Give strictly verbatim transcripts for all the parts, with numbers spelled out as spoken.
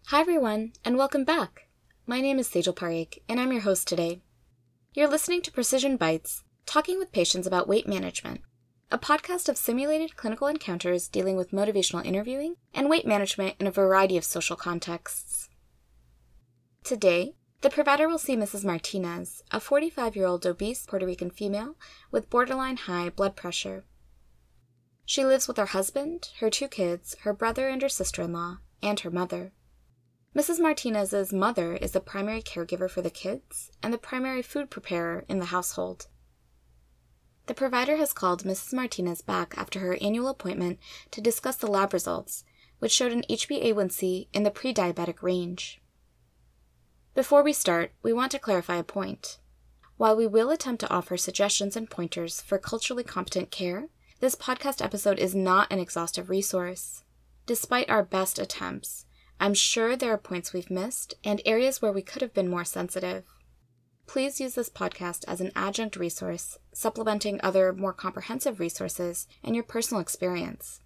Hi everyone, and welcome back. My name is Sejal Parikh, and I'm your host today. You're listening to Precision Bites, talking with patients about weight management, a podcast of simulated clinical encounters dealing with motivational interviewing and weight management in a variety of social contexts. Today, the provider will see Missus Martinez, a forty-five-year-old obese Puerto Rican female with borderline high blood pressure. She lives with her husband, her two kids, her brother and her sister-in-law, and her mother. Missus Martinez's mother is the primary caregiver for the kids and the primary food preparer in the household. The provider has called Missus Martinez back after her annual appointment to discuss the lab results, which showed an H b A one C in the pre-diabetic range. Before we start, we want to clarify a point. While we will attempt to offer suggestions and pointers for culturally competent care, this podcast episode is not an exhaustive resource. Despite our best attempts, I'm sure there are points we've missed and areas where we could have been more sensitive. Please use this podcast as an adjunct resource, supplementing other more comprehensive resources and your personal experience.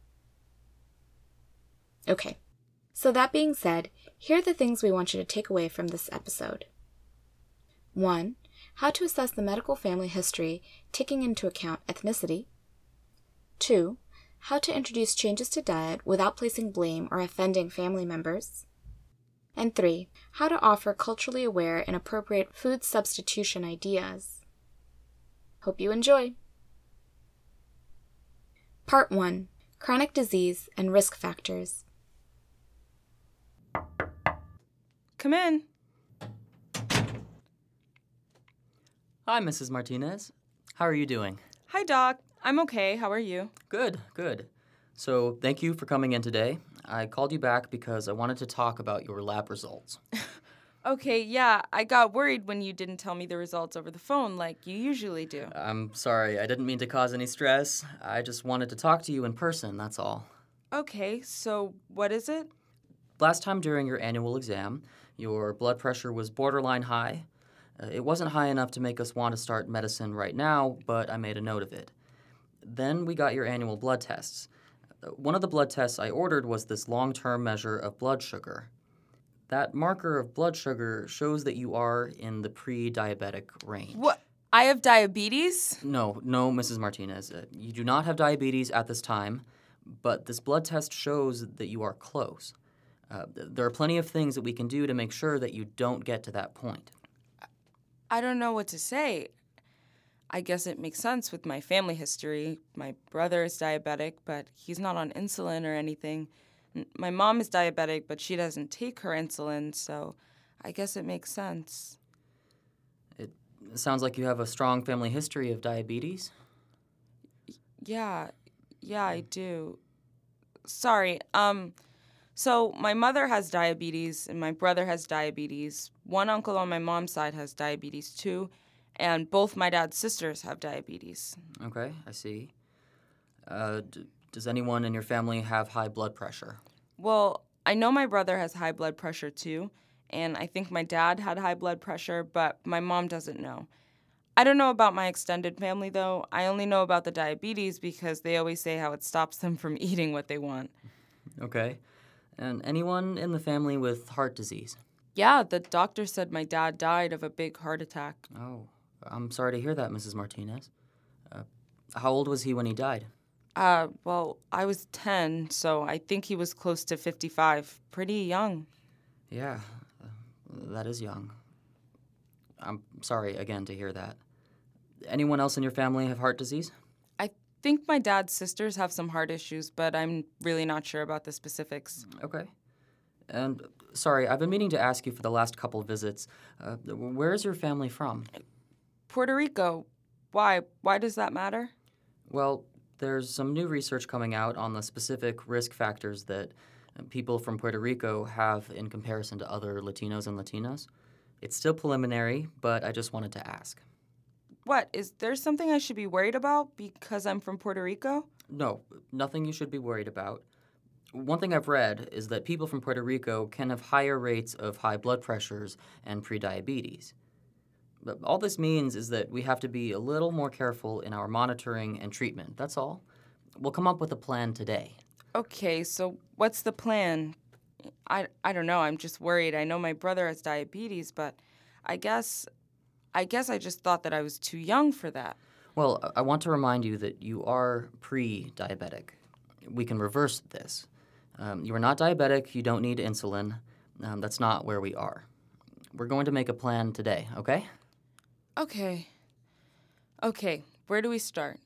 Okay, so that being said, here are the things we want you to take away from this episode. One, how to assess the medical family history, taking into account ethnicity. Two, how to introduce changes to diet without placing blame or offending family members. And three, how to offer culturally aware and appropriate food substitution ideas. Hope you enjoy. Part one, Chronic Disease and Risk Factors. Come in. Hi, Missus Martinez. How are you doing? Hi, Doc. I'm okay. How are you? Good, good. So, thank you for coming in today. I called you back because I wanted to talk about your lab results. Okay, yeah, I got worried when you didn't tell me the results over the phone like you usually do. I'm sorry, I didn't mean to cause any stress. I just wanted to talk to you in person, that's all. Okay, so what is it? Last time during your annual exam, your blood pressure was borderline high. Uh, it wasn't high enough to make us want to start medicine right now, but I made a note of it. Then we got your annual blood tests. One of the blood tests I ordered was this long-term measure of blood sugar. That marker of blood sugar shows that you are in the pre-diabetic range. What? I have diabetes? No, no, Missus Martinez. Uh, you do not have diabetes at this time, but this blood test shows that you are close. Uh, th- there are plenty of things that we can do to make sure that you don't get to that point. I don't know what to say. I guess it makes sense with my family history. My brother is diabetic, but he's not on insulin or anything. My mom is diabetic, but she doesn't take her insulin, so I guess it makes sense. It sounds like you have a strong family history of diabetes. Yeah, yeah, I do. Sorry, um, so my mother has diabetes and my brother has diabetes. One uncle on my mom's side has diabetes too. And both my dad's sisters have diabetes. Okay, I see. Uh, d- does anyone in your family have high blood pressure? Well, I know my brother has high blood pressure too, and I think my dad had high blood pressure, but my mom doesn't know. I don't know about my extended family, though. I only know about the diabetes because they always say how it stops them from eating what they want. Okay. And anyone in the family with heart disease? Yeah, the doctor said my dad died of a big heart attack. Oh. I'm sorry to hear that, Missus Martinez. Uh, how old was he when he died? Uh, well, I was ten, so I think he was close to fifty-five. Pretty young. Yeah, uh, that is young. I'm sorry again to hear that. Anyone else in your family have heart disease? I think my dad's sisters have some heart issues, but I'm really not sure about the specifics. Okay. And, sorry, I've been meaning to ask you for the last couple visits. Uh, where is your family from? Puerto Rico. Why? Why does that matter? Well, there's some new research coming out on the specific risk factors that people from Puerto Rico have in comparison to other Latinos and Latinas. It's still preliminary, but I just wanted to ask. What? Is there something I should be worried about because I'm from Puerto Rico? No, nothing you should be worried about. One thing I've read is that people from Puerto Rico can have higher rates of high blood pressures and prediabetes. But all this means is that we have to be a little more careful in our monitoring and treatment, that's all. We'll come up with a plan today. Okay, so what's the plan? I, I don't know. I'm just worried. I know my brother has diabetes, but I guess I guess I just thought that I was too young for that. Well, I- I want to remind you that you are pre-diabetic. We can reverse this. Um, you are not diabetic. You don't need insulin. Um, that's not where we are. We're going to make a plan today, okay? Okay. Okay, where do we start?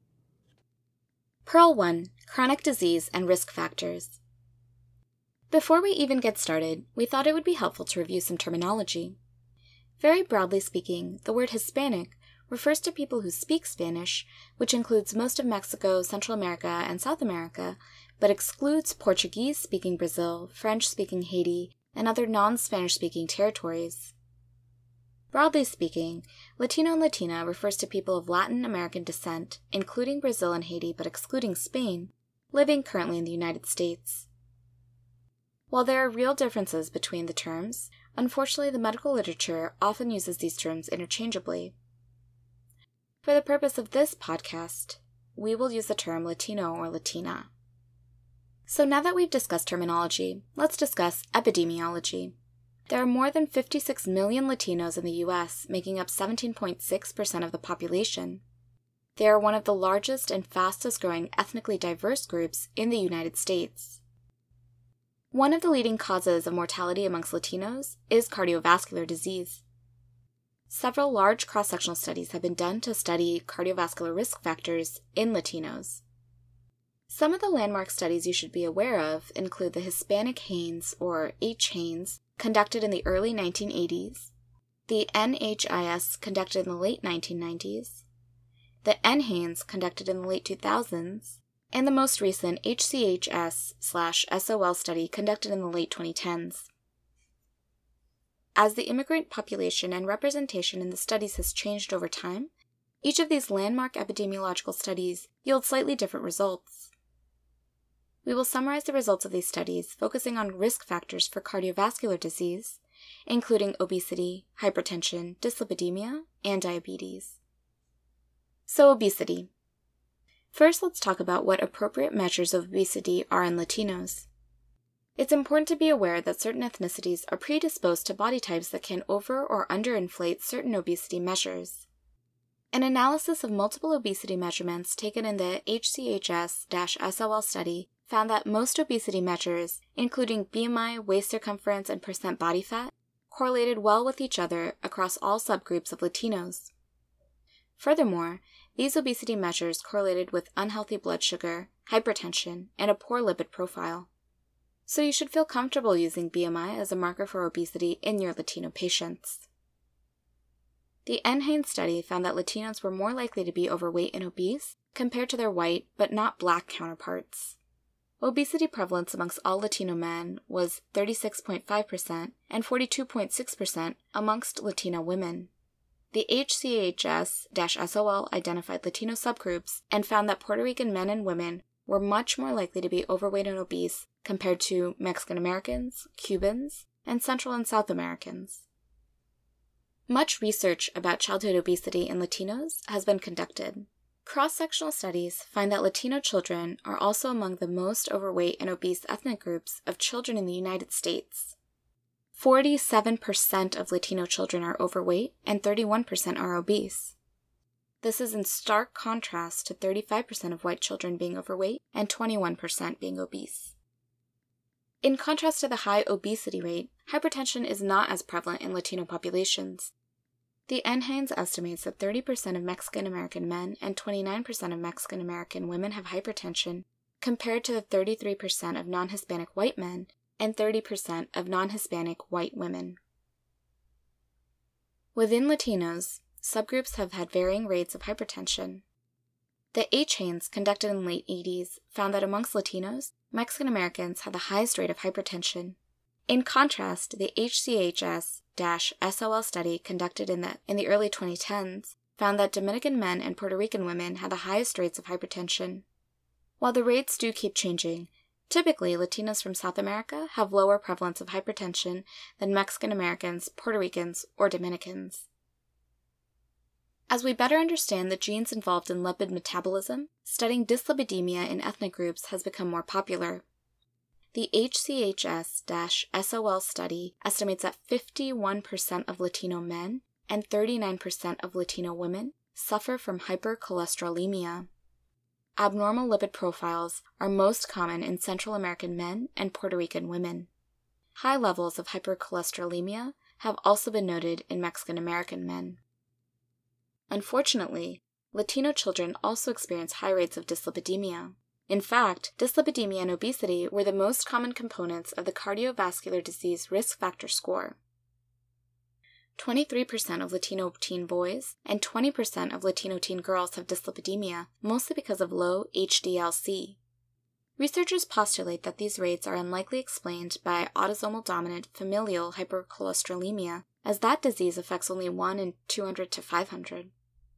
Pearl one, Chronic Disease and Risk Factors. Before we even get started, we thought it would be helpful to review some terminology. Very broadly speaking, the word Hispanic refers to people who speak Spanish, which includes most of Mexico, Central America, and South America, but excludes Portuguese-speaking Brazil, French-speaking Haiti, and other non-Spanish-speaking territories. Broadly speaking, Latino and Latina refers to people of Latin American descent, including Brazil and Haiti but excluding Spain, living currently in the United States. While there are real differences between the terms, unfortunately the medical literature often uses these terms interchangeably. For the purpose of this podcast, we will use the term Latino or Latina. So now that we've discussed terminology, let's discuss epidemiology. There are more than fifty-six million Latinos in the U S, making up seventeen point six percent of the population. They are one of the largest and fastest growing ethnically diverse groups in the United States. One of the leading causes of mortality amongst Latinos is cardiovascular disease. Several large cross-sectional studies have been done to study cardiovascular risk factors in Latinos. Some of the landmark studies you should be aware of include the Hispanic Haynes, or H. Haynes, conducted in the early nineteen eighties, the N H I S conducted in the late nineteen nineties, the N. Haynes conducted in the late two thousands, and the most recent H C H S slash S O L study conducted in the late twenty tens. As the immigrant population and representation in the studies has changed over time, each of these landmark epidemiological studies yield slightly different results. We will summarize the results of these studies, focusing on risk factors for cardiovascular disease, including obesity, hypertension, dyslipidemia, and diabetes. So, obesity. First, let's talk about what appropriate measures of obesity are in Latinos. It's important to be aware that certain ethnicities are predisposed to body types that can over- or underinflate certain obesity measures. An analysis of multiple obesity measurements taken in the H C H S S O L study found that most obesity measures, including B M I, waist circumference, and percent body fat, correlated well with each other across all subgroups of Latinos. Furthermore, these obesity measures correlated with unhealthy blood sugar, hypertension, and a poor lipid profile. So you should feel comfortable using B M I as a marker for obesity in your Latino patients. The N. Haynes study found that Latinos were more likely to be overweight and obese compared to their white but not black counterparts. Obesity prevalence amongst all Latino men was thirty-six point five percent and forty-two point six percent amongst Latino women. The H C H S S O L identified Latino subgroups and found that Puerto Rican men and women were much more likely to be overweight and obese compared to Mexican Americans, Cubans, and Central and South Americans. Much research about childhood obesity in Latinos has been conducted. Cross-sectional studies find that Latino children are also among the most overweight and obese ethnic groups of children in the United States. forty-seven percent of Latino children are overweight and thirty-one percent are obese. This is in stark contrast to thirty-five percent of white children being overweight and twenty-one percent being obese. In contrast to the high obesity rate, hypertension is not as prevalent in Latino populations. The N. Haynes estimates that thirty percent of Mexican American men and twenty-nine percent of Mexican American women have hypertension, compared to the thirty-three percent of non-Hispanic white men and thirty percent of non-Hispanic white women. Within Latinos, subgroups have had varying rates of hypertension. The H. Haynes, conducted in the late eighties, found that amongst Latinos, Mexican Americans had the highest rate of hypertension. In contrast, the H C H S S O L study conducted in the, in the early twenty tens found that Dominican men and Puerto Rican women had the highest rates of hypertension. While the rates do keep changing, typically Latinos from South America have lower prevalence of hypertension than Mexican Americans, Puerto Ricans, or Dominicans. As we better understand the genes involved in lipid metabolism, studying dyslipidemia in ethnic groups has become more popular. The H C H S S O L study estimates that fifty-one percent of Latino men and thirty-nine percent of Latino women suffer from hypercholesterolemia. Abnormal lipid profiles are most common in Central American men and Puerto Rican women. High levels of hypercholesterolemia have also been noted in Mexican American men. Unfortunately, Latino children also experience high rates of dyslipidemia. In fact, dyslipidemia and obesity were the most common components of the cardiovascular disease risk factor score. twenty-three percent of Latino teen boys and twenty percent of Latino teen girls have dyslipidemia, mostly because of low H D L C. Researchers postulate that these rates are unlikely explained by autosomal dominant familial hypercholesterolemia, as that disease affects only one in two hundred to five hundred.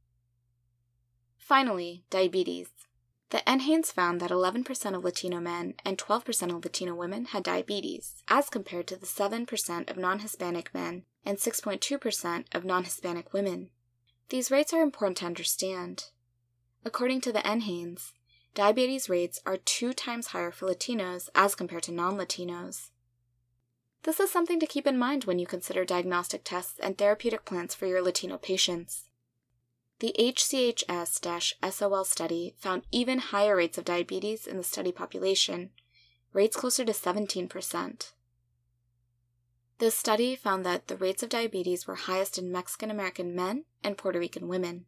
Finally, diabetes. The N HANES found that eleven percent of Latino men and twelve percent of Latino women had diabetes, as compared to the seven percent of non-Hispanic men and six point two percent of non-Hispanic women. These rates are important to understand. According to the N HANES, diabetes rates are two times higher for Latinos as compared to non-Latinos. This is something to keep in mind when you consider diagnostic tests and therapeutic plans for your Latino patients. The H C H S S O L study found even higher rates of diabetes in the study population, rates closer to seventeen percent. This study found that the rates of diabetes were highest in Mexican American men and Puerto Rican women.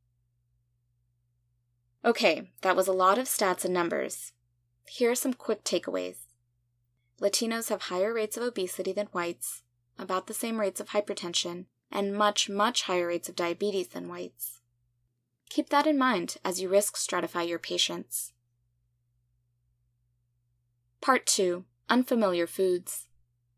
Okay, that was a lot of stats and numbers. Here are some quick takeaways. Latinos have higher rates of obesity than whites, about the same rates of hypertension, and much, much higher rates of diabetes than whites. Keep that in mind as you risk stratify your patients. Part two. Unfamiliar foods.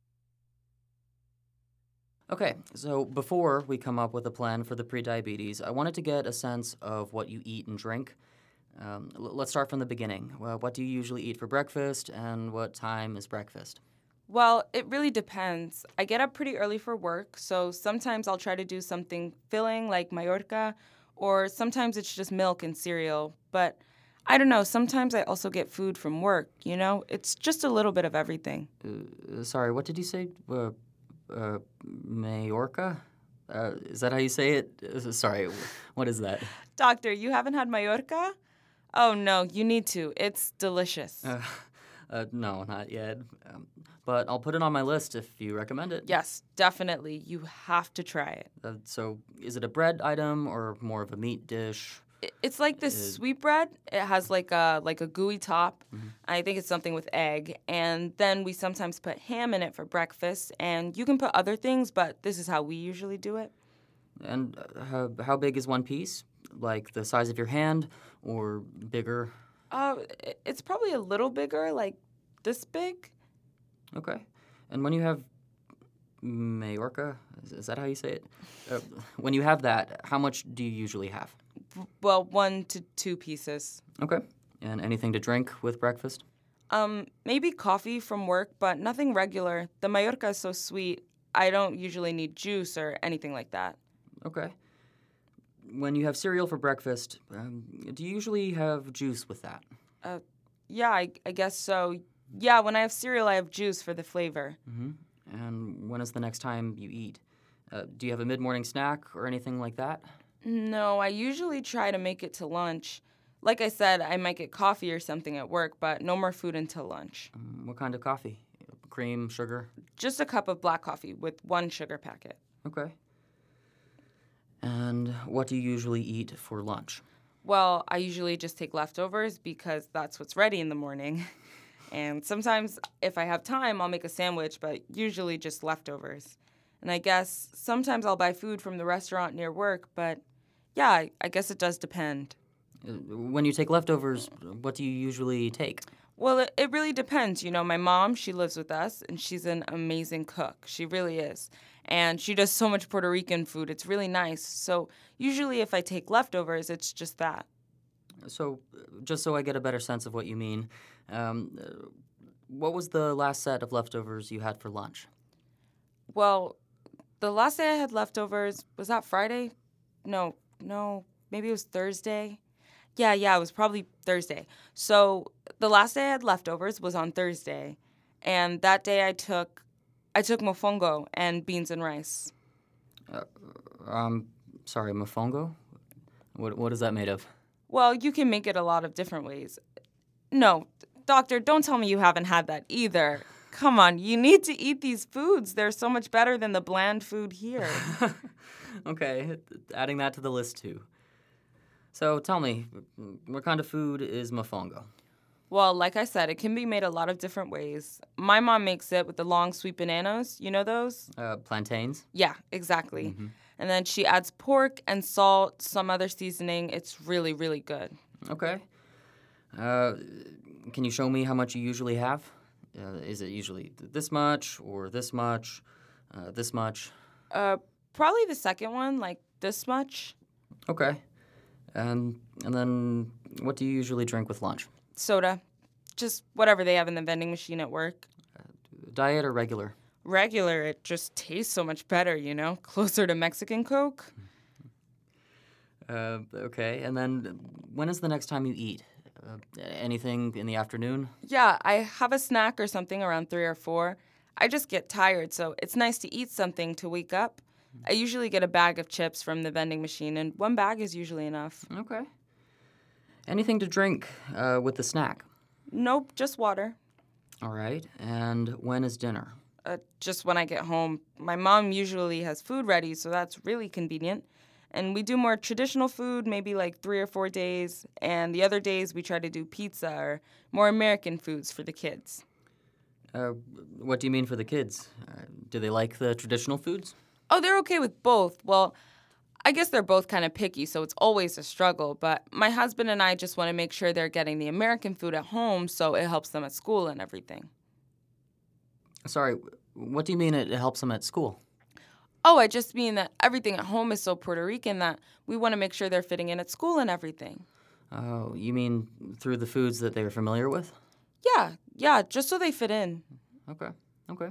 Okay, so before we come up with a plan for the prediabetes, I wanted to get a sense of what you eat and drink. Um, l- let's start from the beginning. Well, what do you usually eat for breakfast, and what time is breakfast? Well, it really depends. I get up pretty early for work, so sometimes I'll try to do something filling like Mallorca, or sometimes it's just milk and cereal. But I don't know, sometimes I also get food from work, you know? It's just a little bit of everything. Uh, sorry, what did you say? Uh, uh, Majorca? Uh, is that how you say it? Uh, sorry, what is that? Doctor, you haven't had Mallorca? Oh, no, you need to. It's delicious. Uh, uh, no, not yet. Um, but I'll put it on my list if you recommend it. Yes, definitely. You have to try it. Uh, so, is it a bread item or more of a meat dish? I- It's like this Uh, sweetbread. It has like a like a gooey top. Mhm. I think it's something with egg. And then we sometimes put ham in it for breakfast. And you can put other things, but this is how we usually do it. And uh, how, how big is one piece? Like the size of your hand or bigger? Oh, i- it's probably a little bigger, like this big. Okay. And when you have Majorca, is, is that how you say it? Uh, when you have that, how much do you usually have? Well, one to two pieces. Okay. And anything to drink with breakfast? Um, maybe coffee from work, but nothing regular. The Mallorca is so sweet, I don't usually need juice or anything like that. Okay. When you have cereal for breakfast, um, do you usually have juice with that? Uh, yeah, I, I guess so. Yeah, when I have cereal, I have juice for the flavor. Mm-hmm. And when is the next time you eat? Uh, do you have a mid-morning snack or anything like that? No, I usually try to make it to lunch. Like I said, I might get coffee or something at work, but no more food until lunch. Um, what kind of coffee? Cream, sugar? Just a cup of black coffee with one sugar packet. Okay. And what do you usually eat for lunch? Well, I usually just take leftovers because that's what's ready in the morning. And sometimes, if I have time, I'll make a sandwich, but usually just leftovers. And I guess sometimes I'll buy food from the restaurant near work, but yeah, I, I guess it does depend. Uh, When you take leftovers, what do you usually take? Well, it, it really depends. You know, my mom, she lives with us, and she's an amazing cook. She really is. And she does so much Puerto Rican food. It's really nice. So usually if I take leftovers, it's just that. So, uh, just so I get a better sense of what you mean, um, uh, what was the last set of leftovers you had for lunch? Well, the last day I had leftovers, was that Friday? No, no, maybe it was Thursday. Yeah, yeah, it was probably Thursday. So the last day I had leftovers was on Thursday. And that day I took I took mofongo and beans and rice. Uh, um, sorry, mofongo? What What is that made of? Well, you can make it a lot of different ways. No, doctor, don't tell me you haven't had that either. Come on, you need to eat these foods. They're so much better than the bland food here. Okay, adding that to the list too. So tell me, what kind of food is mofongo? Well, like I said, it can be made a lot of different ways. My mom makes it with the long sweet bananas. You know those? Uh, plantains? Yeah, exactly. Mm-hmm. And then she adds pork and salt, some other seasoning. It's really, really good. Okay. Uh, can you show me how much you usually have? Uh, is it usually this much or this much, uh, this much? Uh, probably the second one, like this much. Okay. And and then what do you usually drink with lunch? Soda. Just whatever they have in the vending machine at work. Diet or regular? Regular, it just tastes so much better, you know? Closer to Mexican Coke. Uh, okay. And then when is the next time you eat? Uh, anything in the afternoon? Yeah, I have a snack or something around three or four. I just get tired, so it's nice to eat something to wake up. I usually get a bag of chips from the vending machine, and one bag is usually enough. Okay. Anything to drink uh, with the snack? Nope, just water. All right. And when is dinner? Uh, just when I get home. My mom usually has food ready, so that's really convenient. And we do more traditional food, maybe like three or four days. And the other days we try to do pizza or more American foods for the kids. Uh, what do you mean for the kids? Uh, do they like the traditional foods? Oh, they're okay with both. Well, I guess they're both kind of picky, so it's always a struggle. But my husband and I just want to make sure they're getting the American food at home so it helps them at school and everything. Sorry, what do you mean it helps them at school? Oh, I just mean that everything at home is so Puerto Rican that we want to make sure they're fitting in at school and everything. Oh, you mean through the foods that they're familiar with? Yeah, yeah, just so they fit in. Okay, okay.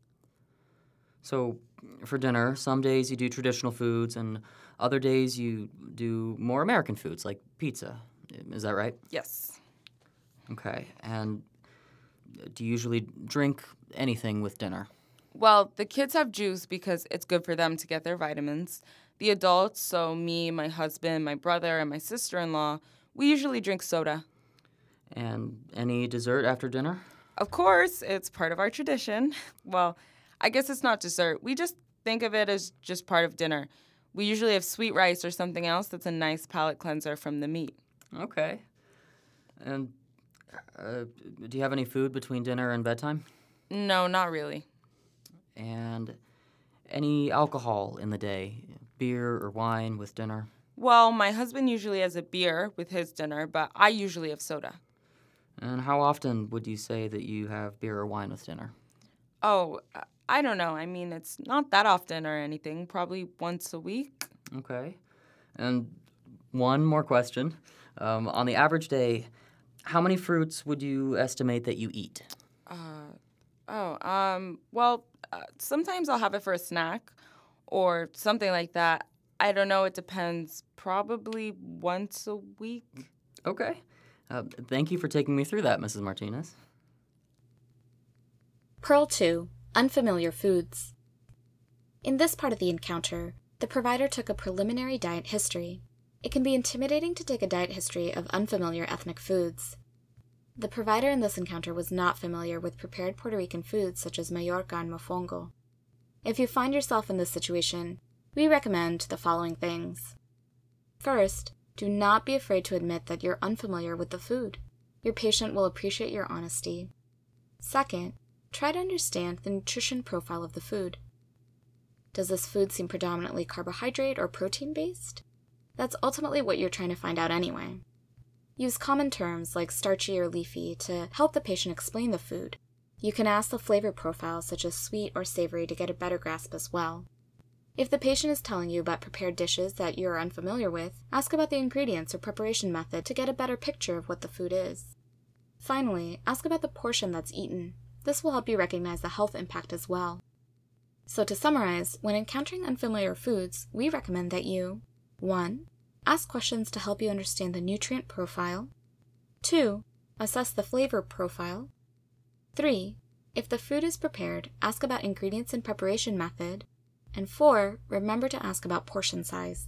So, for dinner, some days you do traditional foods, and other days you do more American foods, like pizza. Is that right? Yes. Okay, and do you usually drink anything with dinner? Well, the kids have juice because it's good for them to get their vitamins. The adults, so me, my husband, my brother, and my sister-in-law, we usually drink soda. And any dessert after dinner? Of course, it's part of our tradition. Well, I guess it's not dessert. We just think of it as just part of dinner. We usually have sweet rice or something else that's a nice palate cleanser from the meat. Okay. And uh, do you have any food between dinner and bedtime? No, not really. And any alcohol in the day? Beer or wine with dinner? Well, my husband usually has a beer with his dinner, but I usually have soda. And how often would you say that you have beer or wine with dinner? Oh, I don't know. I mean, it's not that often or anything. Probably once a week. Okay. And one more question. Um, on the average day, how many fruits would you estimate that you eat? Uh, oh, um, well, uh, sometimes I'll have it for a snack or something like that. I don't know. It depends. Probably once a week. Okay. Uh, thank you for taking me through that, Missus Martinez. Pearl two. Unfamiliar foods. In this part of the encounter, the provider took a preliminary diet history. It can be intimidating to take a diet history of unfamiliar ethnic foods. The provider in this encounter was not familiar with prepared Puerto Rican foods such as Mallorca and mofongo. If you find yourself in this situation, we recommend the following things. First, do not be afraid to admit that you're unfamiliar with the food. Your patient will appreciate your honesty. Second, try to understand the nutrition profile of the food. Does this food seem predominantly carbohydrate or protein-based? That's ultimately what you're trying to find out anyway. Use common terms like starchy or leafy to help the patient explain the food. You can ask the flavor profile such as sweet or savory to get a better grasp as well. If the patient is telling you about prepared dishes that you are unfamiliar with, ask about the ingredients or preparation method to get a better picture of what the food is. Finally, ask about the portion that's eaten. This will help you recognize the health impact as well. So to summarize, when encountering unfamiliar foods, we recommend that you one. Ask questions to help you understand the nutrient profile. two. Assess the flavor profile. three. If the food is prepared, ask about ingredients and preparation method. And four, remember to ask about portion size.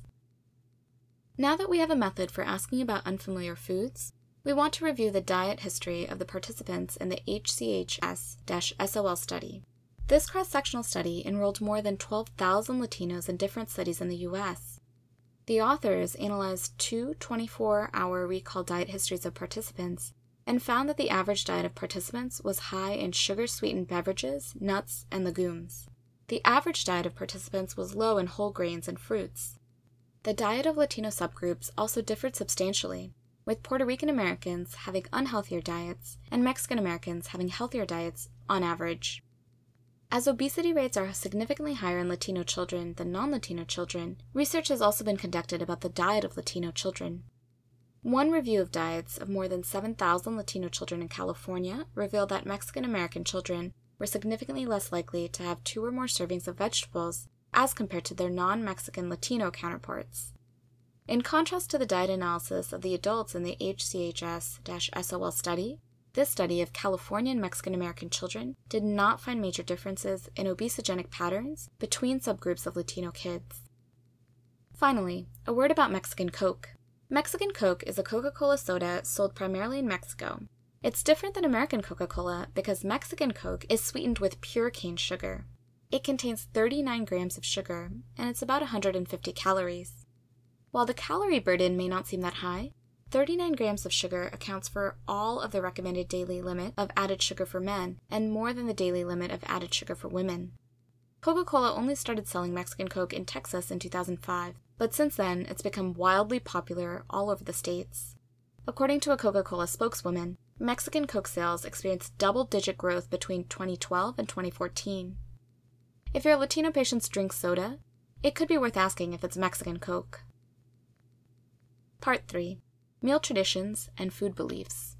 Now that we have a method for asking about unfamiliar foods, we want to review the diet history of the participants in the H C H S S O L study. This cross-sectional study enrolled more than twelve thousand Latinos in different studies in the U S. The authors analyzed two twenty-four hour recall diet histories of participants and found that the average diet of participants was high in sugar-sweetened beverages, nuts, and legumes. The average diet of participants was low in whole grains and fruits. The diet of Latino subgroups also differed substantially, with Puerto Rican Americans having unhealthier diets and Mexican Americans having healthier diets on average. As obesity rates are significantly higher in Latino children than non-Latino children, research has also been conducted about the diet of Latino children. One review of diets of more than seven thousand Latino children in California revealed that Mexican American children were significantly less likely to have two or more servings of vegetables as compared to their non-Mexican Latino counterparts. In contrast to the diet analysis of the adults in the H C H S S O L study, this study of California and Mexican American children did not find major differences in obesogenic patterns between subgroups of Latino kids. Finally, a word about Mexican Coke. Mexican Coke is a Coca-Cola soda sold primarily in Mexico. It's different than American Coca-Cola because Mexican Coke is sweetened with pure cane sugar. It contains thirty-nine grams of sugar, and it's about one hundred fifty calories. While the calorie burden may not seem that high, thirty-nine grams of sugar accounts for all of the recommended daily limit of added sugar for men and more than the daily limit of added sugar for women. Coca-Cola only started selling Mexican Coke in Texas in two thousand five, but since then it's become wildly popular all over the states. According to a Coca-Cola spokeswoman, Mexican Coke sales experienced double-digit growth between twenty twelve and twenty fourteen. If your Latino patients drink soda, it could be worth asking if it's Mexican Coke. Part three. Meal Traditions and Food Beliefs.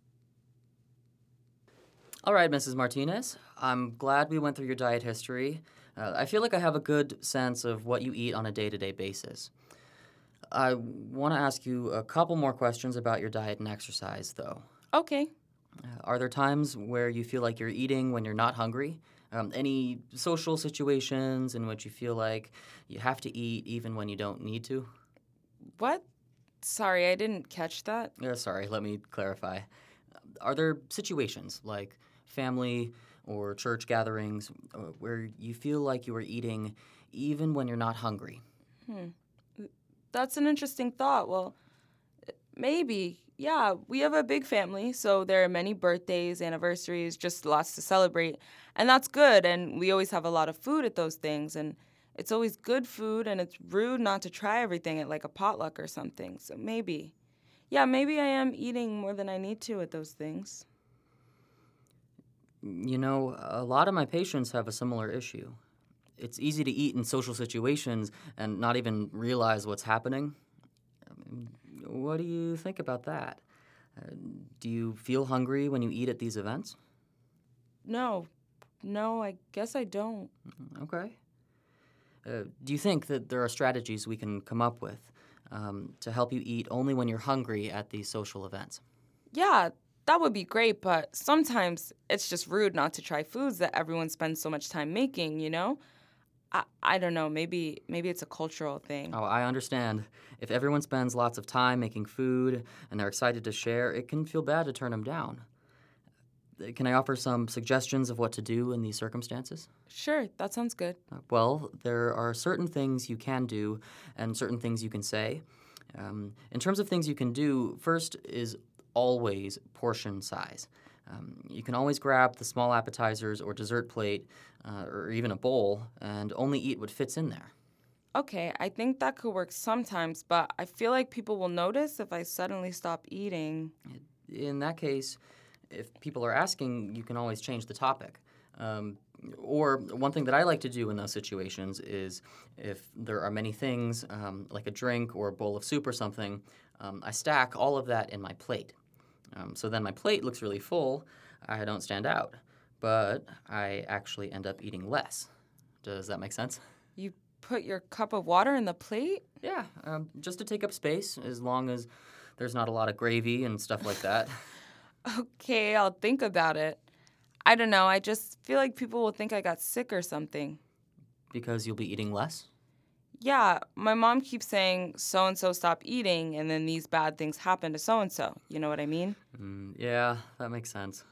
All right, Missus Martinez, I'm glad we went through your diet history. Uh, I feel like I have a good sense of what you eat on a day-to-day basis. I want to ask you a couple more questions about your diet and exercise, though. Okay. Uh, are there times where you feel like you're eating when you're not hungry? Um, any social situations in which you feel like you have to eat even when you don't need to? What? Sorry, I didn't catch that. Uh, sorry, let me clarify. Are there situations like family or church gatherings uh, where you feel like you are eating even when you're not hungry? Hmm. That's an interesting thought. Well, maybe. Yeah, we have a big family, so there are many birthdays, anniversaries, just lots to celebrate. And that's good, and we always have a lot of food at those things, and it's always good food, and it's rude not to try everything at like a potluck or something. So maybe. Yeah, maybe I am eating more than I need to at those things. You know, a lot of my patients have a similar issue. It's easy to eat in social situations and not even realize what's happening. What do you think about that? Uh, do you feel hungry when you eat at these events? No. No, I guess I don't. Okay. Uh, do you think that there are strategies we can come up with um, to help you eat only when you're hungry at these social events? Yeah, that would be great, but sometimes it's just rude not to try foods that everyone spends so much time making, you know? I, I don't know, maybe maybe it's a cultural thing. Oh, I understand. If everyone spends lots of time making food and they're excited to share, it can feel bad to turn them down. Can I offer some suggestions of what to do in these circumstances? Sure, that sounds good. Well, there are certain things you can do and certain things you can say. Um, in terms of things you can do, first is always portion size. Um, you can always grab the small appetizers or dessert plate uh, or even a bowl and only eat what fits in there. Okay, I think that could work sometimes, but I feel like people will notice if I suddenly stop eating. In that case, if people are asking, you can always change the topic. Um, or one thing that I like to do in those situations is if there are many things, um, like a drink or a bowl of soup or something, um, I stack all of that in my plate. Um, so then my plate looks really full. I don't stand out. But I actually end up eating less. Does that make sense? You put your cup of water in the plate? Yeah, um, just to take up space, as long as there's not a lot of gravy and stuff like that. Okay, I'll think about it. I don't know. I just feel like people will think I got sick or something. Because you'll be eating less? Yeah, my mom keeps saying so-and-so stop eating, and then these bad things happen to so-and-so. You know what I mean? Mm, yeah, that makes sense.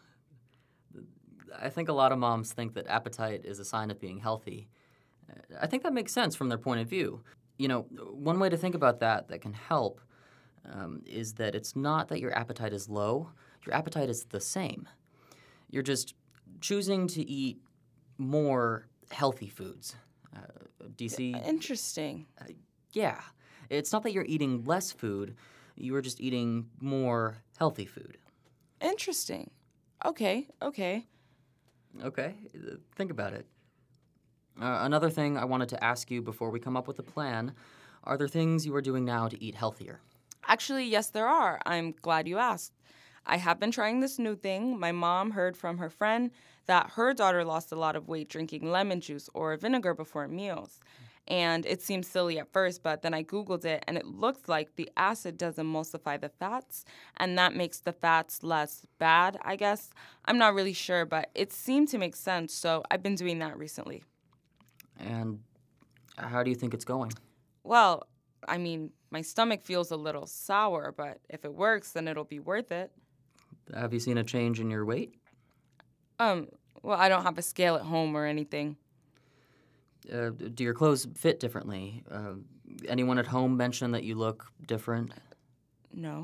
I think a lot of moms think that appetite is a sign of being healthy. I think that makes sense from their point of view. You know, one way to think about that that can help um, is that it's not that your appetite is low. Your appetite is the same. You're just choosing to eat more healthy foods. Uh, do you see? Interesting. Uh, yeah. It's not that you're eating less food. You are just eating more healthy food. Interesting. Okay, okay. Okay, uh, think about it. Uh, another thing I wanted to ask you before we come up with a plan, are there things you are doing now to eat healthier? Actually, yes, there are. I'm glad you asked. I have been trying this new thing. My mom heard from her friend that her daughter lost a lot of weight drinking lemon juice or vinegar before meals. And it seemed silly at first, but then I Googled it, and it looks like the acid does emulsify the fats, and that makes the fats less bad, I guess. I'm not really sure, but it seemed to make sense, so I've been doing that recently. And how do you think it's going? Well, I mean, my stomach feels a little sour, but if it works, then it'll be worth it. Have you seen a change in your weight? Um, well, I don't have a scale at home or anything. Uh, do your clothes fit differently? Uh, anyone at home mention that you look different? No.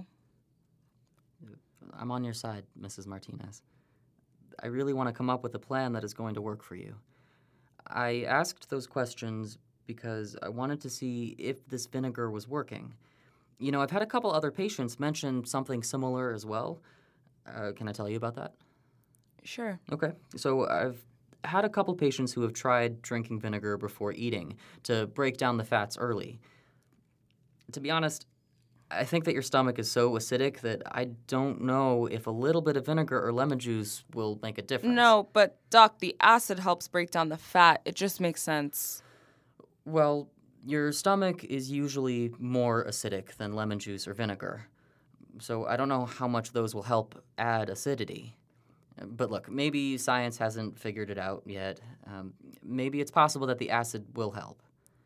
I'm on your side, Missus Martinez. I really want to come up with a plan that is going to work for you. I asked those questions because I wanted to see if this vinegar was working. You know, I've had a couple other patients mention something similar as well. Uh, can I tell you about that? Sure. Okay. So I've had a couple patients who have tried drinking vinegar before eating to break down the fats early. To be honest, I think that your stomach is so acidic that I don't know if a little bit of vinegar or lemon juice will make a difference. No, but Doc, the acid helps break down the fat. It just makes sense. Well, your stomach is usually more acidic than lemon juice or vinegar. So I don't know how much those will help add acidity. But look, maybe science hasn't figured it out yet. Um, maybe it's possible that the acid will help.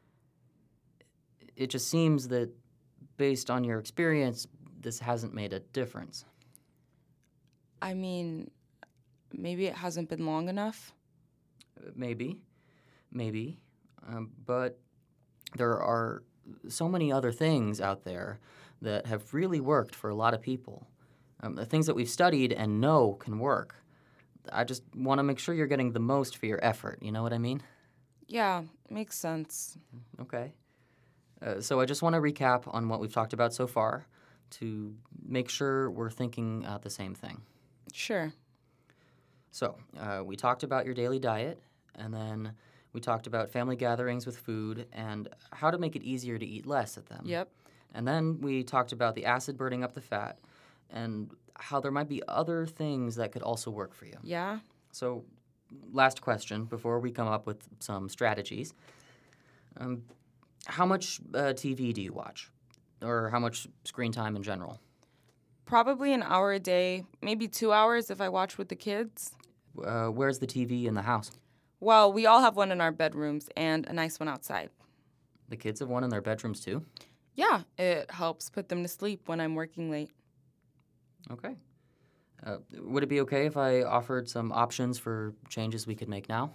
It just seems that, based on your experience, this hasn't made a difference. I mean, maybe it hasn't been long enough. Maybe. Maybe. Um, but there are so many other things out there that have really worked for a lot of people. Um, the things that we've studied and know can work. I just want to make sure you're getting the most for your effort. You know what I mean? Yeah, makes sense. Okay. Uh, so I just want to recap on what we've talked about so far to make sure we're thinking uh, the same thing. Sure. So uh, we talked about your daily diet, and then we talked about family gatherings with food and how to make it easier to eat less at them. Yep. And then we talked about the acid burning up the fat and how there might be other things that could also work for you. Yeah? So last question before we come up with some strategies. Um, how much uh, T V do you watch? Or how much screen time in general? Probably an hour a day, maybe two hours if I watch with the kids. Uh, where's the T V in the house? Well, we all have one in our bedrooms and a nice one outside. The kids have one in their bedrooms too? Yeah, it helps put them to sleep when I'm working late. Okay. Uh, would it be okay if I offered some options for changes we could make now?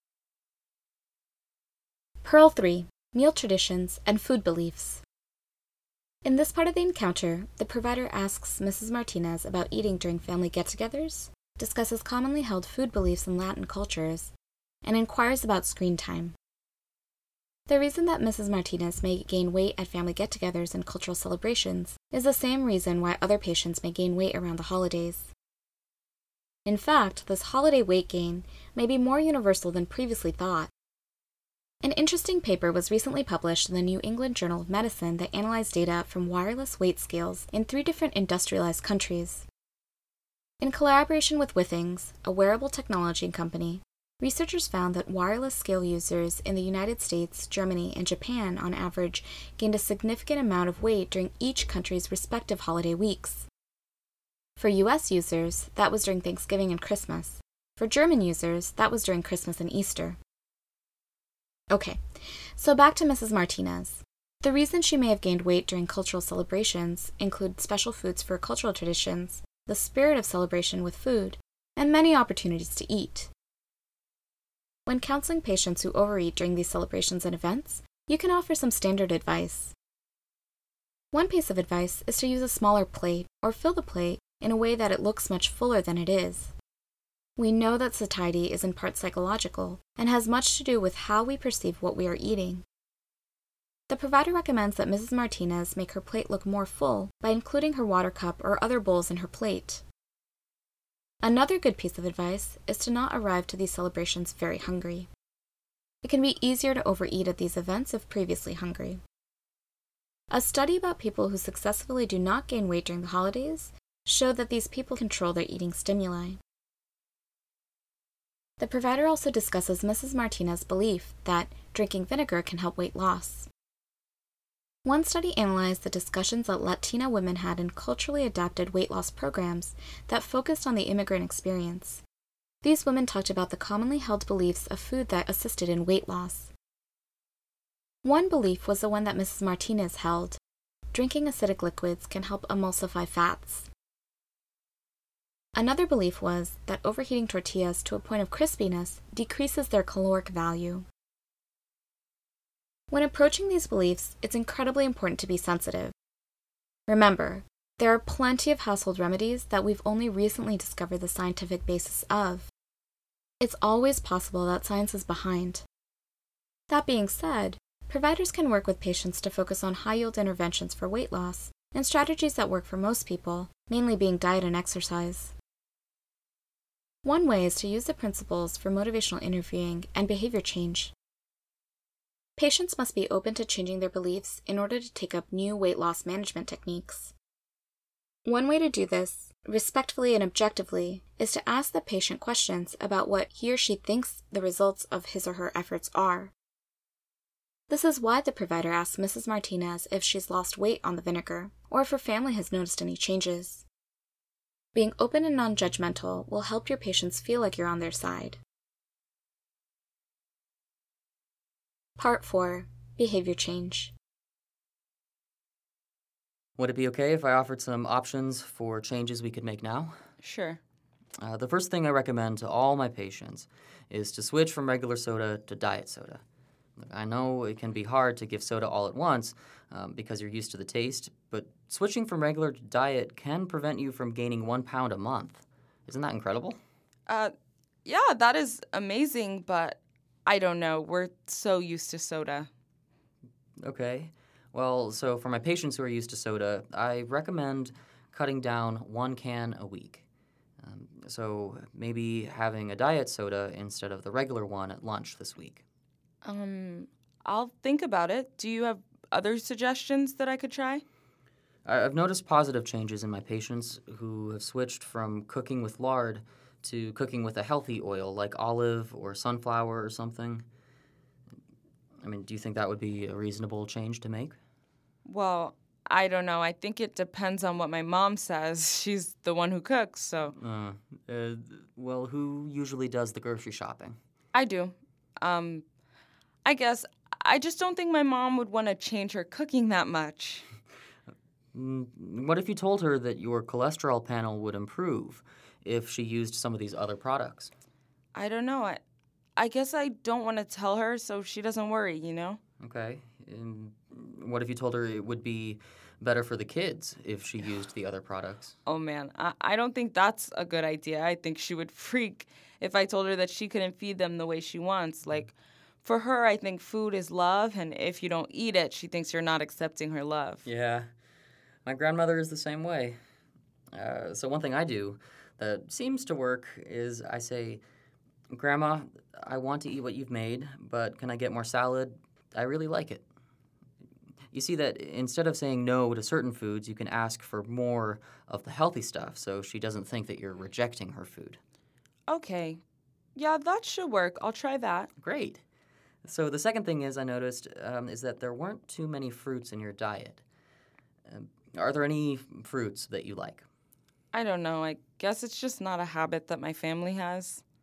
Pearl three, Meal Traditions and Food Beliefs. In this part of the encounter, the provider asks Missus Martinez about eating during family get-togethers, discusses commonly held food beliefs in Latin cultures, and inquires about screen time. The reason that Missus Martinez may gain weight at family get-togethers and cultural celebrations is the same reason why other patients may gain weight around the holidays. In fact, this holiday weight gain may be more universal than previously thought. An interesting paper was recently published in the New England Journal of Medicine that analyzed data from wireless weight scales in three different industrialized countries. In collaboration with Withings, a wearable technology company, researchers found that wireless scale users in the United States, Germany, and Japan on average gained a significant amount of weight during each country's respective holiday weeks. For U S users, that was during Thanksgiving and Christmas, For German users, that was during Christmas and Easter. Okay, so back to Missus Martinez. The reason she may have gained weight during cultural celebrations include special foods for cultural traditions, the spirit of celebration with food, and many opportunities to eat. When counseling patients who overeat during these celebrations and events, you can offer some standard advice. One piece of advice is to use a smaller plate or fill the plate in a way that it looks much fuller than it is. We know that satiety is in part psychological and has much to do with how we perceive what we are eating. The provider recommends that Missus Martinez make her plate look more full by including her water cup or other bowls in her plate. Another good piece of advice is to not arrive to these celebrations very hungry. It can be easier to overeat at these events if previously hungry. A study about people who successfully do not gain weight during the holidays showed that these people control their eating stimuli. The provider also discusses Missus Martinez's belief that drinking vinegar can help weight loss. One study analyzed the discussions that Latina women had in culturally adapted weight loss programs that focused on the immigrant experience. These women talked about the commonly held beliefs of food that assisted in weight loss. One belief was the one that Missus Martinez held: drinking acidic liquids can help emulsify fats. Another belief was that overheating tortillas to a point of crispiness decreases their caloric value. When approaching these beliefs, it's incredibly important to be sensitive. Remember, there are plenty of household remedies that we've only recently discovered the scientific basis of. It's always possible that science is behind. That being said, providers can work with patients to focus on high-yield interventions for weight loss and strategies that work for most people, mainly being diet and exercise. One way is to use the principles for motivational interviewing and behavior change. Patients must be open to changing their beliefs in order to take up new weight loss management techniques. One way to do this, respectfully and objectively, is to ask the patient questions about what he or she thinks the results of his or her efforts are. This is why the provider asks Missus Martinez if she's lost weight on the vinegar, or if her family has noticed any changes. Being open and non-judgmental will help your patients feel like you're on their side. Part four. Behavior change. Would it be okay if I offered some options for changes we could make now? Sure. Uh, the first thing I recommend to all my patients is to switch from regular soda to diet soda. Look, I know it can be hard to give soda all at once um, because you're used to the taste, but switching from regular to diet can prevent you from gaining one pound a month. Isn't that incredible? Uh, yeah, that is amazing, but I don't know. We're so used to soda. Okay. Well, so for my patients who are used to soda, I recommend cutting down one can a week. Um, so maybe having a diet soda instead of the regular one at lunch this week. Um, I'll think about it. Do you have other suggestions that I could try? I- I've noticed positive changes in my patients who have switched from cooking with lard to cooking with a healthy oil like olive or sunflower or something. I mean, do you think that would be a reasonable change to make? Well, I don't know. I think it depends on what my mom says. She's the one who cooks, so. Uh, uh, well, who usually does the grocery shopping? I do. Um, I guess I just don't think my mom would want to change her cooking that much. Mm, What if you told her that your cholesterol panel would improve if she used some of these other products? I don't know. I, I guess I don't want to tell her so she doesn't worry, you know? Okay. And what if you told her it would be better for the kids if she used the other products? Oh, man. I, I don't think that's a good idea. I think she would freak if I told her that she couldn't feed them the way she wants. Like, for her, I think food is love, and if you don't eat it, she thinks you're not accepting her love. Yeah. My grandmother is the same way. Uh, so one thing I do that seems to work is I say, Grandma, I want to eat what you've made, but can I get more salad? I really like it. You see that instead of saying no to certain foods, you can ask for more of the healthy stuff so she doesn't think that you're rejecting her food. Okay. Yeah, that should work. I'll try that. Great. So the second thing is I noticed um, is that there weren't too many fruits in your diet. Um, are there any fruits that you like? I don't know. I guess it's just not a habit that my family has.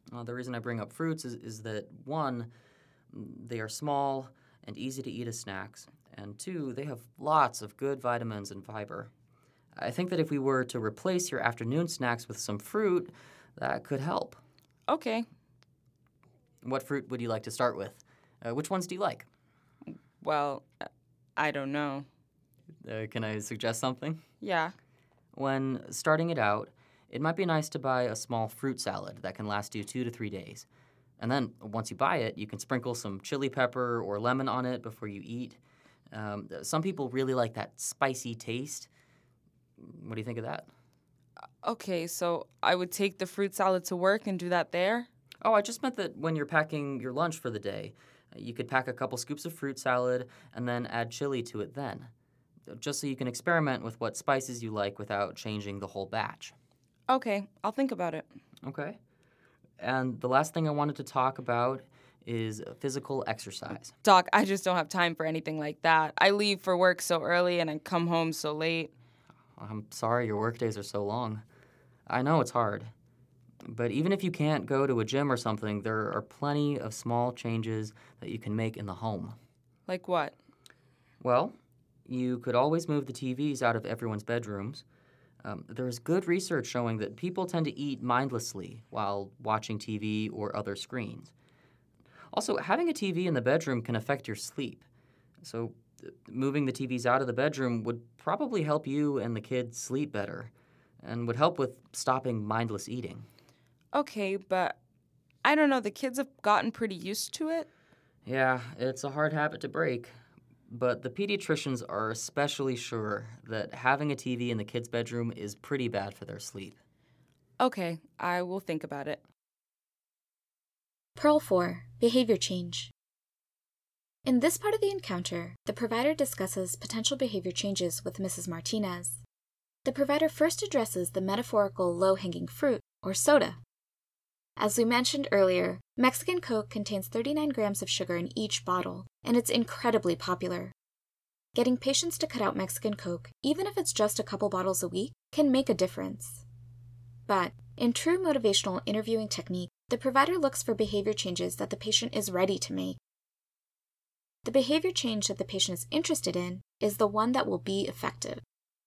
Uh, the reason I bring up fruits is, is that, one, they are small and easy to eat as snacks, and two, they have lots of good vitamins and fiber. I think that if we were to replace your afternoon snacks with some fruit, that could help. Okay. What fruit would you like to start with? Uh, which ones do you like? Well, I don't know. Uh, can I suggest something? Yeah. When starting it out, it might be nice to buy a small fruit salad that can last you two to three days. And then, once you buy it, you can sprinkle some chili pepper or lemon on it before you eat. Um, some people really like that spicy taste. What do you think of that? Okay, so I would take the fruit salad to work and do that there? Oh, I just meant that when you're packing your lunch for the day, you could pack a couple scoops of fruit salad and then add chili to it then, just so you can experiment with what spices you like without changing the whole batch. Okay, I'll think about it. Okay. And the last thing I wanted to talk about is physical exercise. Doc, I just don't have time for anything like that. I leave for work so early and I come home so late. I'm sorry your work days are so long. I know it's hard. But even if you can't go to a gym or something, there are plenty of small changes that you can make in the home. Like what? Well, you could always move the T Vs out of everyone's bedrooms. Um, there's good research showing that people tend to eat mindlessly while watching T V or other screens. Also, having a T V in the bedroom can affect your sleep. So th- moving the T Vs out of the bedroom would probably help you and the kids sleep better and would help with stopping mindless eating. Okay, but I don't know, the kids have gotten pretty used to it. Yeah, it's a hard habit to break. But the pediatricians are especially sure that having a T V in the kids' bedroom is pretty bad for their sleep. Okay, I will think about it. Pearl four, Behavior Change. In this part of the encounter, the provider discusses potential behavior changes with Missus Martinez. The provider first addresses the metaphorical low-hanging fruit, or soda. As we mentioned earlier, Mexican Coke contains thirty-nine grams of sugar in each bottle, and it's incredibly popular. Getting patients to cut out Mexican Coke, even if it's just a couple bottles a week, can make a difference. But, in true motivational interviewing technique, the provider looks for behavior changes that the patient is ready to make. The behavior change that the patient is interested in is the one that will be effective.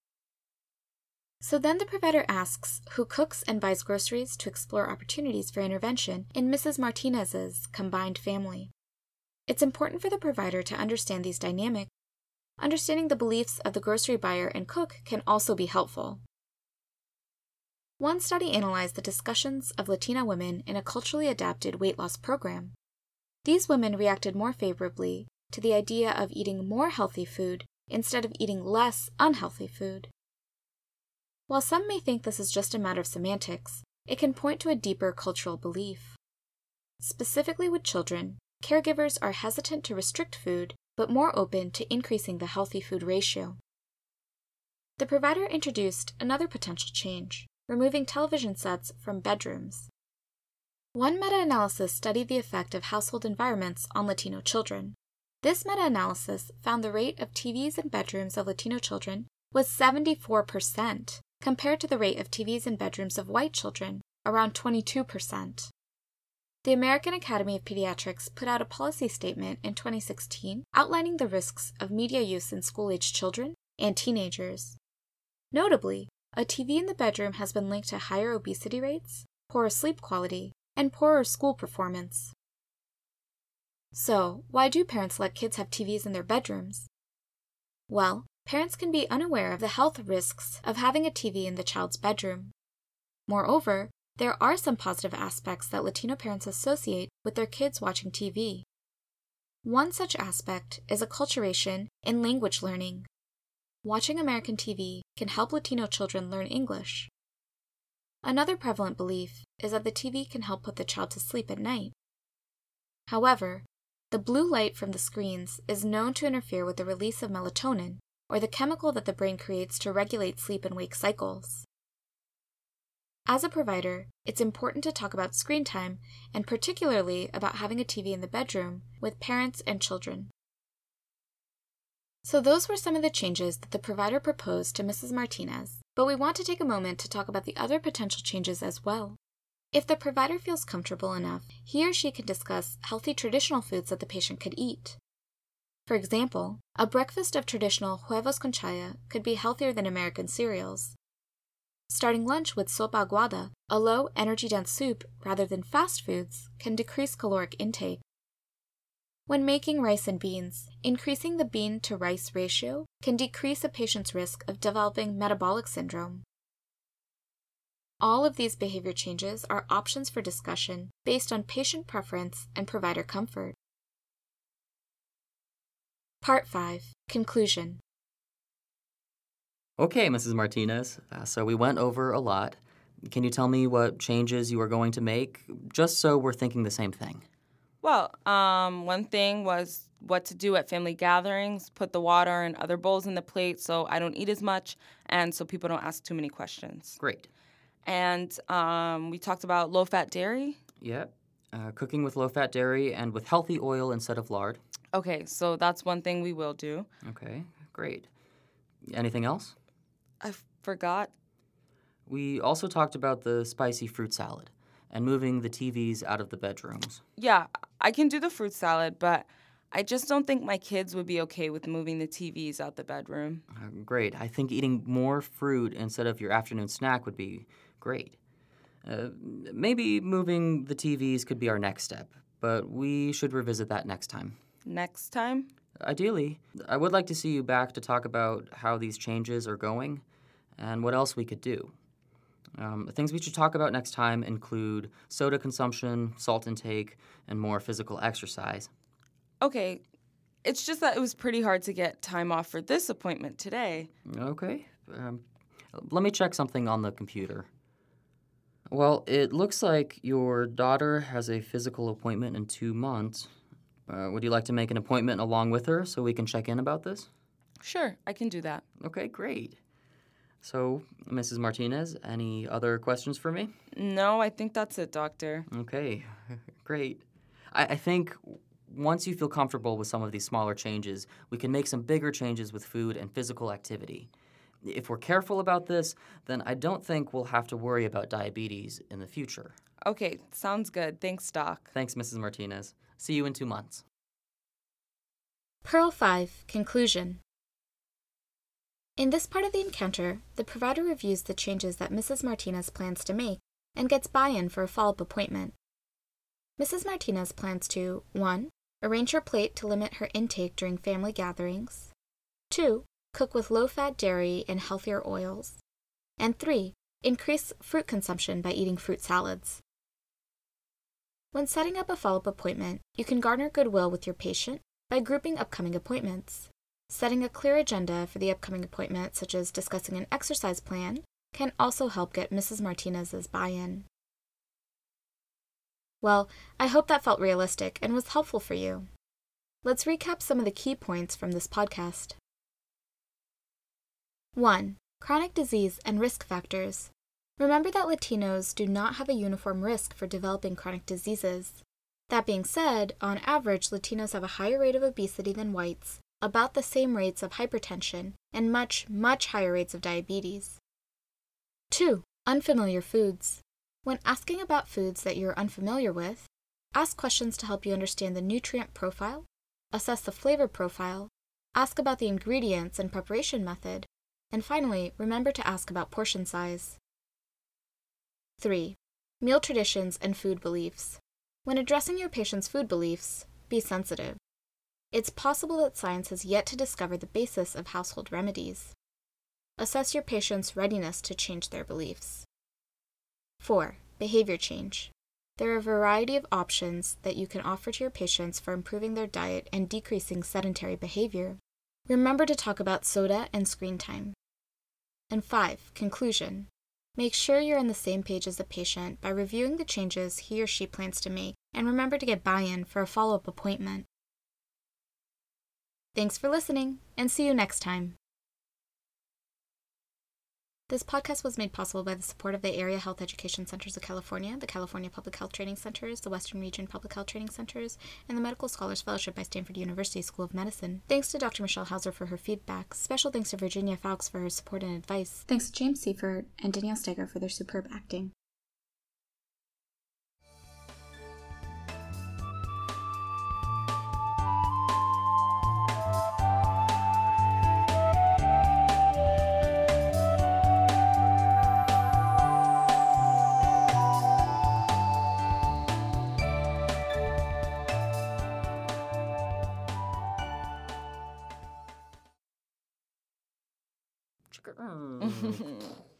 So then the provider asks who cooks and buys groceries to explore opportunities for intervention in Missus Martinez's combined family. It's important for the provider to understand these dynamics. Understanding the beliefs of the grocery buyer and cook can also be helpful. One study analyzed the discussions of Latina women in a culturally adapted weight loss program. These women reacted more favorably to the idea of eating more healthy food instead of eating less unhealthy food. While some may think this is just a matter of semantics, it can point to a deeper cultural belief. Specifically with children, caregivers are hesitant to restrict food, but more open to increasing the healthy food ratio. The provider introduced another potential change, removing television sets from bedrooms. One meta-analysis studied the effect of household environments on Latino children. This meta-analysis found the rate of T Vs in bedrooms of Latino children was seventy-four percent, compared to the rate of T Vs in bedrooms of white children, around twenty-two percent. The American Academy of Pediatrics put out a policy statement in twenty sixteen outlining the risks of media use in school-aged children and teenagers. Notably, a T V in the bedroom has been linked to higher obesity rates, poorer sleep quality, and poorer school performance. So, why do parents let kids have T Vs in their bedrooms? Well, parents can be unaware of the health risks of having a T V in the child's bedroom. Moreover, there are some positive aspects that Latino parents associate with their kids watching T V. One such aspect is acculturation in language learning. Watching American T V can help Latino children learn English. Another prevalent belief is that the T V can help put the child to sleep at night. However, the blue light from the screens is known to interfere with the release of melatonin, or the chemical that the brain creates to regulate sleep and wake cycles. As a provider, it's important to talk about screen time, and particularly about having a T V in the bedroom, with parents and children. So those were some of the changes that the provider proposed to Missus Martinez, but we want to take a moment to talk about the other potential changes as well. If the provider feels comfortable enough, he or she can discuss healthy traditional foods that the patient could eat. For example, a breakfast of traditional huevos con chaya could be healthier than American cereals. Starting lunch with sopa aguada, a low energy-dense soup rather than fast foods, can decrease caloric intake. When making rice and beans, increasing the bean to rice ratio can decrease a patient's risk of developing metabolic syndrome. All of these behavior changes are options for discussion based on patient preference and provider comfort. Part five. Conclusion. Okay, Missus Martinez, uh, so we went over a lot. Can you tell me what changes you are going to make, just so we're thinking the same thing? Well, um, one thing was what to do at family gatherings, put the water and other bowls in the plate so I don't eat as much and so people don't ask too many questions. Great. And um, we talked about low-fat dairy. Yep. Uh, cooking with low-fat dairy and with healthy oil instead of lard. Okay, so that's one thing we will do. Okay, great. Anything else? I forgot. We also talked about the spicy fruit salad and moving the T Vs out of the bedrooms. Yeah, I can do the fruit salad, but I just don't think my kids would be okay with moving the T Vs out the bedroom. Uh, great. I think eating more fruit instead of your afternoon snack would be great. Uh, maybe moving the T Vs could be our next step, but we should revisit that next time. Next time? Ideally, I would like to see you back to talk about how these changes are going and what else we could do. Um, things we should talk about next time include soda consumption, salt intake, and more physical exercise. Okay, it's just that it was pretty hard to get time off for this appointment today. Okay. Um, let me check something on the computer. Well, it looks like your daughter has a physical appointment in two months. Uh, would you like to make an appointment along with her so we can check in about this? Sure, I can do that. Okay, great. So, Missus Martinez, any other questions for me? No, I think that's it, doctor. Okay, great. I, I think once you feel comfortable with some of these smaller changes, we can make some bigger changes with food and physical activity. If we're careful about this, then I don't think we'll have to worry about diabetes in the future. Okay, sounds good. Thanks, Doc. Thanks, Missus Martinez. See you in two months. Pearl five. Conclusion. In this part of the encounter, the provider reviews the changes that Missus Martinez plans to make and gets buy-in for a follow-up appointment. Missus Martinez plans to one. Arrange her plate to limit her intake during family gatherings. two. Cook with low-fat dairy and healthier oils. And three. Increase fruit consumption by eating fruit salads. When setting up a follow-up appointment, you can garner goodwill with your patient by grouping upcoming appointments. Setting a clear agenda for the upcoming appointment, such as discussing an exercise plan, can also help get Missus Martinez's buy-in. Well, I hope that felt realistic and was helpful for you. Let's recap some of the key points from this podcast. one. Chronic disease and risk factors. Remember that Latinos do not have a uniform risk for developing chronic diseases. That being said, on average, Latinos have a higher rate of obesity than whites, about the same rates of hypertension, and much, much higher rates of diabetes. two. Unfamiliar foods. When asking about foods that you're unfamiliar with, ask questions to help you understand the nutrient profile, assess the flavor profile, ask about the ingredients and preparation method, and finally, remember to ask about portion size. three. Meal traditions and food beliefs. When addressing your patient's food beliefs, be sensitive. It's possible that science has yet to discover the basis of household remedies. Assess your patient's readiness to change their beliefs. four. Behavior change. There are a variety of options that you can offer to your patients for improving their diet and decreasing sedentary behavior. Remember to talk about soda and screen time. And five. Conclusion. Make sure you're on the same page as the patient by reviewing the changes he or she plans to make, and remember to get buy-in for a follow-up appointment. Thanks for listening, and see you next time. This podcast was made possible by the support of the Area Health Education Centers of California, the California Public Health Training Centers, the Western Region Public Health Training Centers, and the Medical Scholars Fellowship by Stanford University School of Medicine. Thanks to Doctor Michelle Hauser for her feedback. Special thanks to Virginia Fawkes for her support and advice. Thanks to James Seifert and Danielle Steger for their superb acting. Mm.